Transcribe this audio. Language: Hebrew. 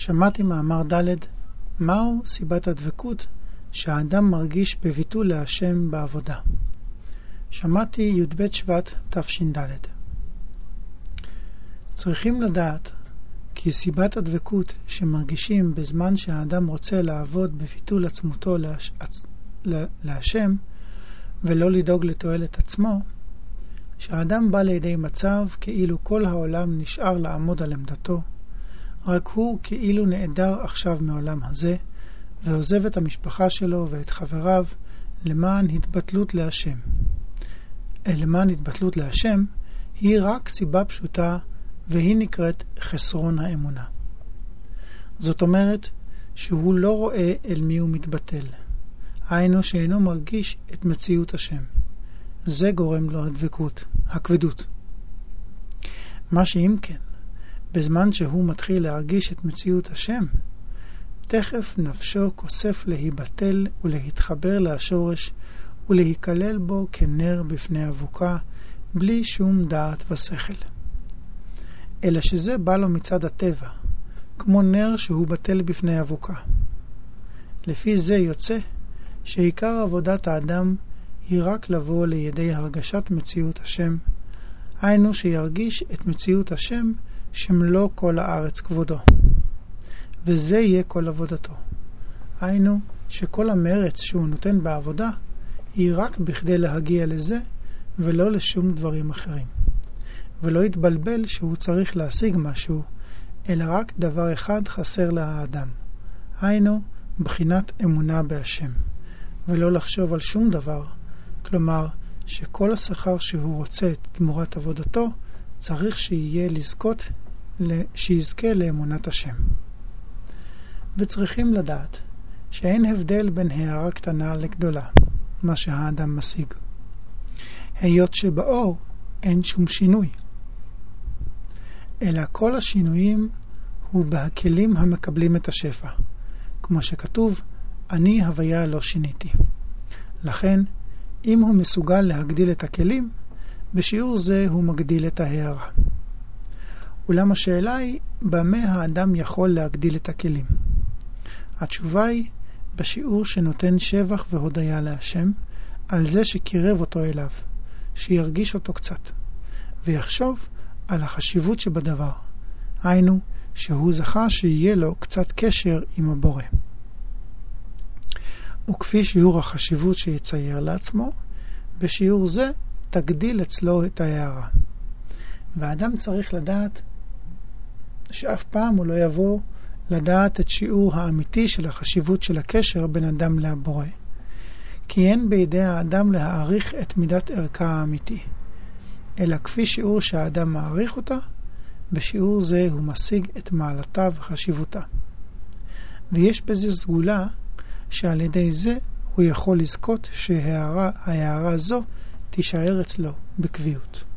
שמעתי מאמר ד' מהו סיבת הדבקות שהאדם מרגיש בביטול להשם בעבודה. שמעתי י"ב שבט תש"ד. צריכים לדעת כי סיבת הדבקות שמרגישים בזמן שהאדם רוצה לעבוד בביטול עצמותו להשם ולא לדאוג לתועלת עצמו, שהאדם בא לידי מצב כאילו כל העולם נשאר לעמוד על עמדתו, רק הוא כאילו נעדר עכשיו מעולם הזה, ועוזב את המשפחה שלו ואת חבריו למען התבטלות להשם. למען התבטלות להשם היא רק סיבה פשוטה, והיא נקראת חסרון האמונה. זאת אומרת שהוא לא רואה אל מי הוא מתבטל, היינו שאינו מרגיש את מציאות השם. זה גורם לו הדבקות, הכבדות. מה שאם כן, בזמן שהוא מתחיל להרגיש את מציאות השם, תכף נפשו כוסף להיבטל ולהתחבר לשורש ולהיכלל בו כנר בפני אבוקה, בלי שום דעת ושכל. אלא שזה בא לו מצד הטבע, כמו נר שהוא בטל בפני אבוקה. לפי זה יוצא שעיקר עבודת האדם היא רק לבוא לידי הרגשת מציאות השם, היינו שירגיש את מציאות השם שמלוא כל הארץ כבודו. וזה יהיה כל עבודתו. היינו שכל המרץ שהוא נותן בעבודה היא רק בכדי להגיע לזה ולא לשום דברים אחרים. ולא יתבלבל שהוא צריך להשיג משהו, אלא רק דבר אחד חסר לאדם. היינו בחינת אמונה בהשם. ולא לחשוב על שום דבר, כלומר שכל השכר שהוא רוצה תמורת עבודתו צריך שיזכה לאמונת השם. וצריכים לדעת שאין הבדל בין הערה קטנה לגדולה, מה שהאדם משיג. היות שבאור אין שום שינוי, אלא כל השינויים הוא בהכלים המקבלים את השפע, כמו שכתוב, אני הוויה לא שיניתי. לכן, אם הוא מסוגל להגדיל את הכלים, בשיעור זה הוא מגדיל את ההערה. אולם השאלה היא, במה האדם יכול להגדיל את הכלים? התשובה היא, בשיעור שנותן שבח והודיה להשם, על זה שקירב אותו אליו, שירגיש אותו קצת, ויחשוב על החשיבות שבדבר. היינו, שהוא זכה שיהיה לו קצת קשר עם הבורא. וכפי שיעור החשיבות שיצייר לעצמו, בשיעור זה תגדיל אצלו את ההערה. והאדם צריך לדעת שאף פעם הוא לא יבוא לדעת את שיעור האמיתי של החשיבות של הקשר בין אדם לבורא. כי אין בידי האדם להעריך את מידת ערכה האמיתי, אלא כפי שיעור שהאדם מעריך אותה, בשיעור זה הוא משיג את מעלתה וחשיבותה. ויש בזה סגולה שעל ידי זה הוא יכול לזכות שההערה זו תישאר אצלו בקביעות.